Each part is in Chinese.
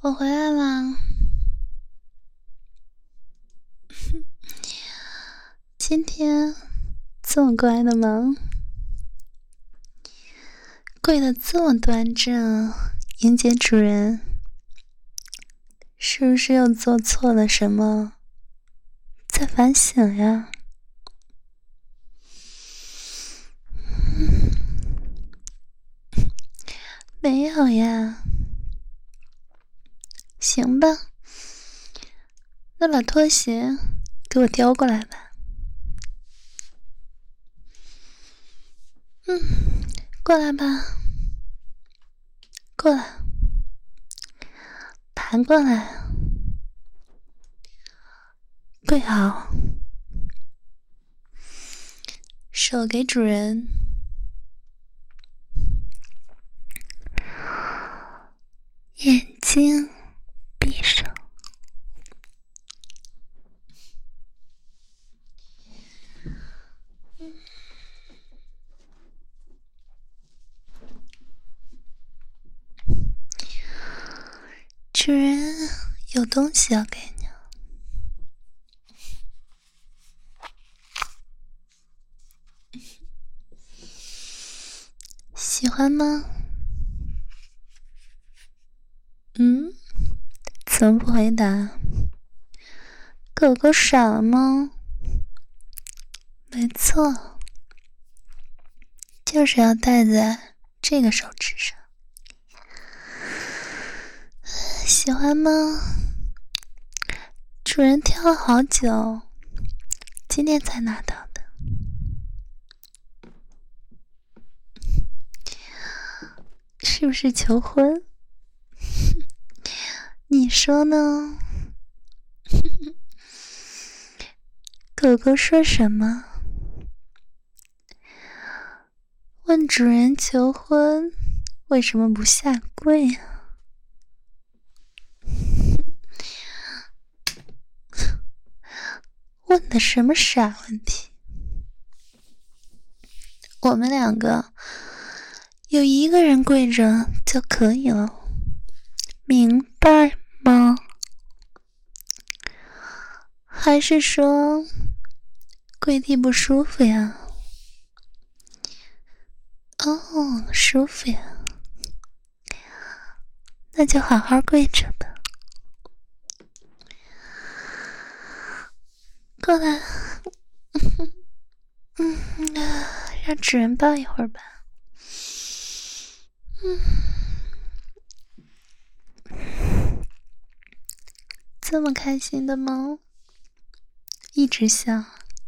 我回来啦。今天这么乖的吗？跪得这么端正，迎接主人，是不是又做错了什么？在反省呀？没有呀。行吧，那把拖鞋给我叼过来吧。过来吧，过来，爬过来，跪好，手给主人，眼睛闭上。主人有东西要给你。喜欢吗？怎么不回答？狗狗傻了吗？没错，就是要戴在这个手指上。喜欢吗？主人挑了好久，今天才拿到的。是不是求婚？你说呢？狗狗说什么？问主人求婚，为什么不下跪啊？问的什么傻问题？我们两个有一个人跪着就可以了，明白吗？还是说跪地不舒服呀？哦，舒服呀，那就好好跪着吧。过来，让主人抱一会儿吧。这么开心的吗？一直笑。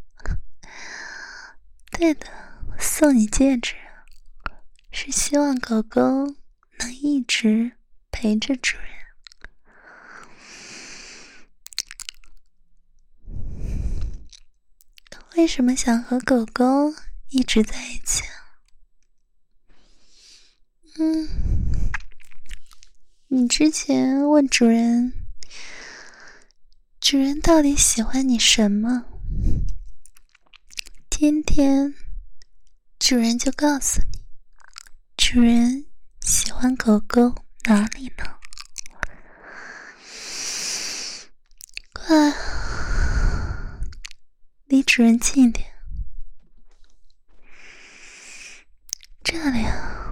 对的，送你戒指，是希望狗狗能一直陪着主人。为什么想和狗狗一直在一起啊？你之前问主人到底喜欢你什么？今天主人就告诉你，主人喜欢狗狗哪里呢？过来，离主人近一点。这里啊，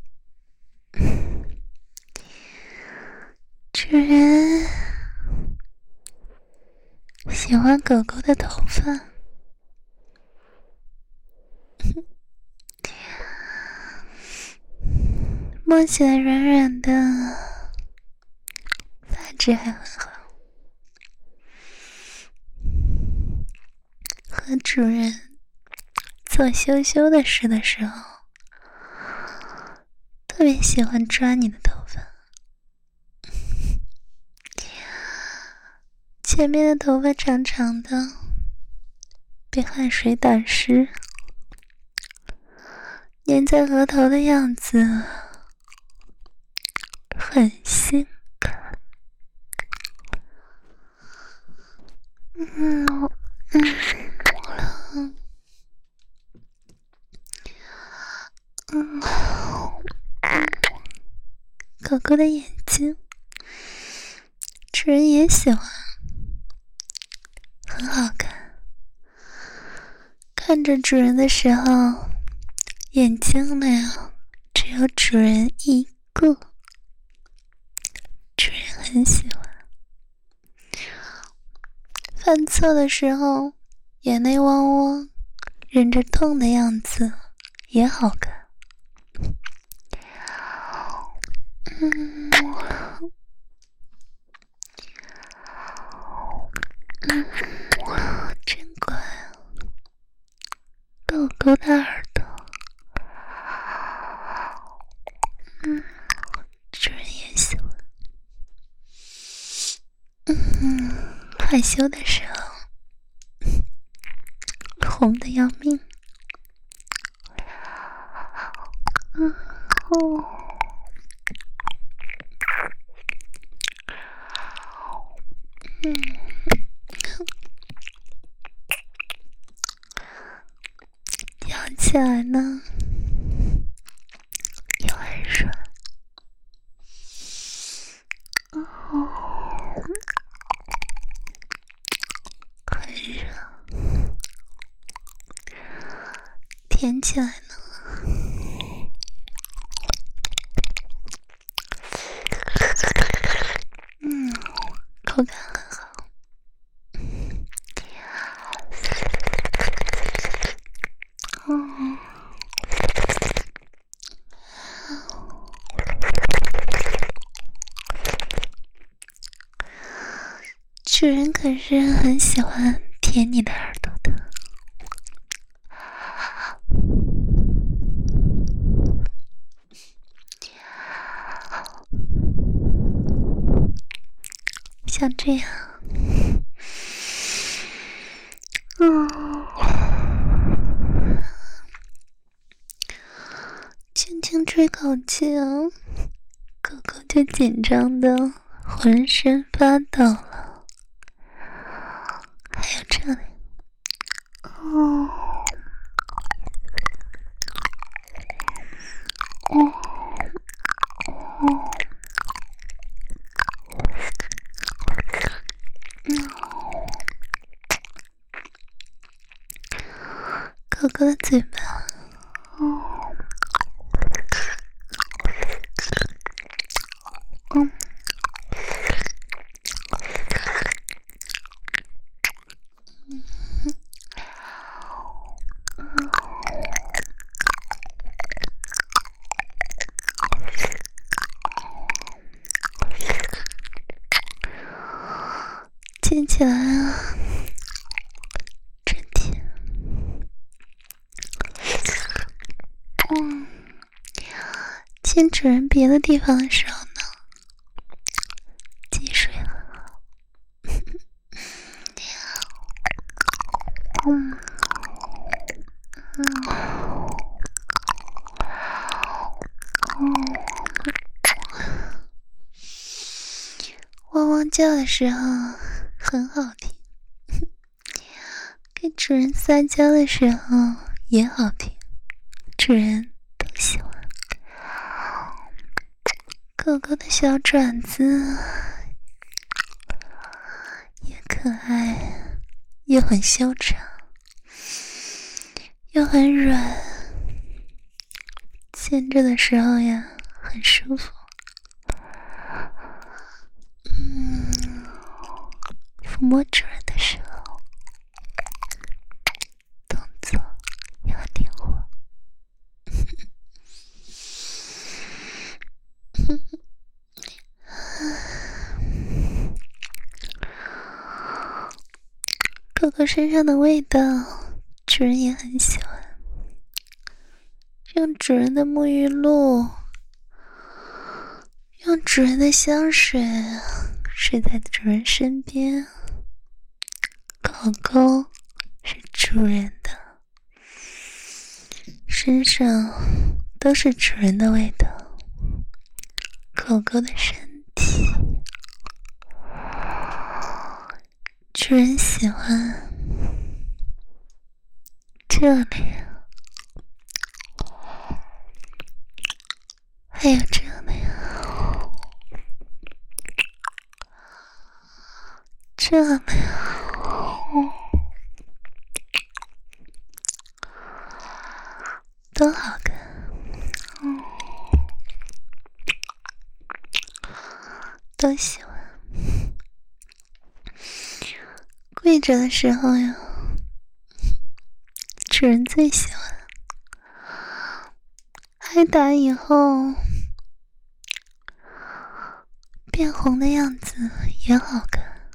主人喜欢狗狗的头发。摸起来软软的，发质还很好。和主人做羞羞的事的时候，特别喜欢抓你的头发。前面的头发长长的，被汗水打湿，粘在额头的样子很性感。狗狗的眼睛主人也喜欢，很好看。看着主人的时候，眼睛里只有主人一个，主人很喜欢。犯错的时候眼泪汪汪，忍着痛的样子也好看。真乖啊，狗狗的耳朵。主人也喜欢。害羞的时候红的要命。咬起来呢又很软。很热，舔起来呢口感很好。主人可是很喜欢舔你的耳朵的。像这样，轻轻吹口气啊，狗狗就紧张的浑身发抖了。还有这里，狗狗的嘴巴，亲起来啊，真甜。亲主人别的地方的时候呢，积水很好。汪汪叫的时候很好听，给主人撒娇的时候也好听，主人都喜欢。狗狗的小爪子也可爱，又很修长，又很软，牵着的时候呀很舒服。抚摸主人的时候，动作也很灵活。狗狗身上的味道，主人也很喜欢。用主人的沐浴露，用主人的香水，睡在主人身边。狗狗是主人的，身上都是主人的味道。狗狗的身体，主人喜欢。这里，还有这里， 这了呀，多好看，都喜欢。跪着的时候呀，主人最喜欢。挨打以后变红的样子也好看，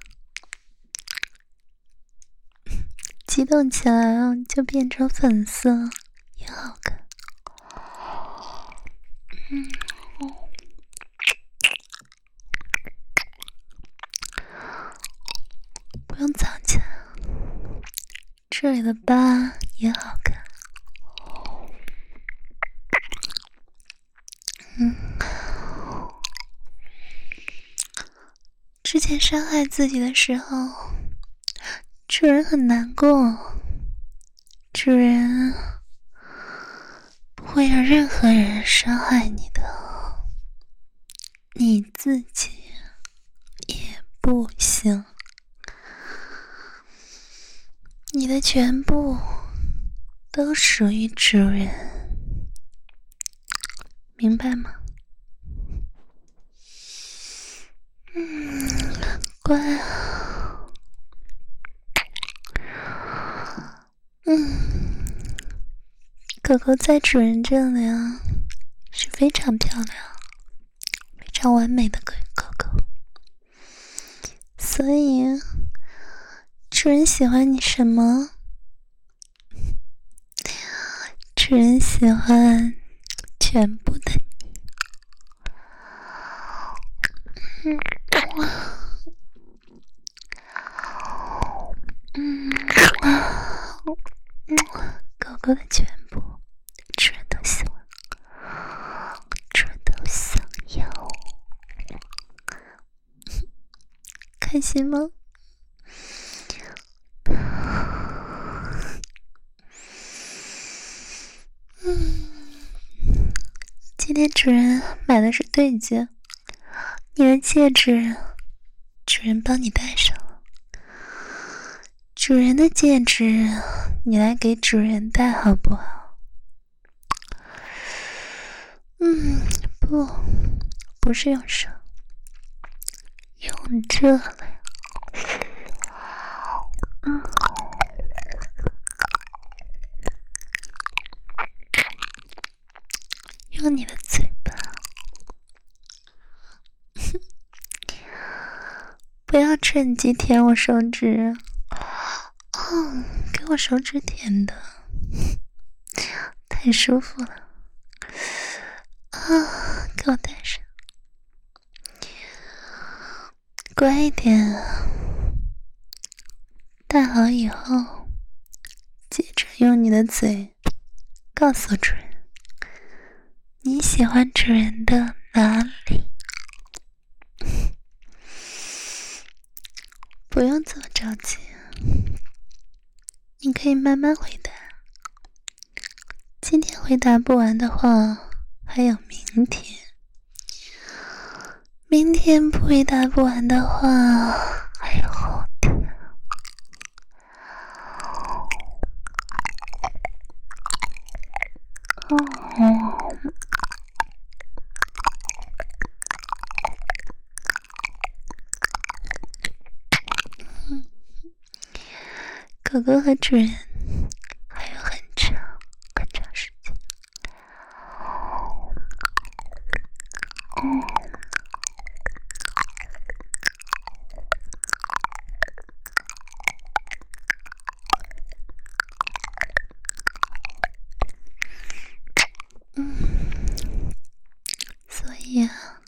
激动起来就变成粉色也好看。不用藏起来，这里的疤也好看。之前伤害自己的时候，主人很难过，主人不会让任何人伤害你的，你自己也不行，你的全部都属于主人，明白吗？乖啊。狗狗在主人这里啊，是非常漂亮、非常完美的狗狗，所以主人喜欢你什么？主人喜欢全部的你。狗狗的全部主人都喜欢，主人都想要，开心吗？今天主人买的是对戒，你的戒指主人帮你戴上了，主人的戒指你来给主人戴好不好？不是用手，用这了呀。用你的嘴巴。不要趁机舔我手指。给我手指舔的，太舒服了。给我戴上，乖一点。戴好以后，接着用你的嘴告诉主人，你喜欢主人的哪里？不用这么着急，你可以慢慢回答。今天回答不完的话，还有明天。明天不回答不完的话，还有后天。狗狗和主人还有很长时间。所以啊，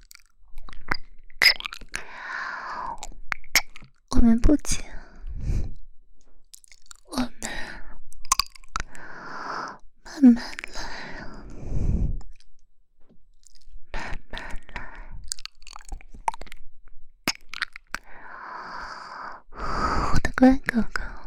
我们不急，我们慢慢来，慢慢来。我的乖狗狗。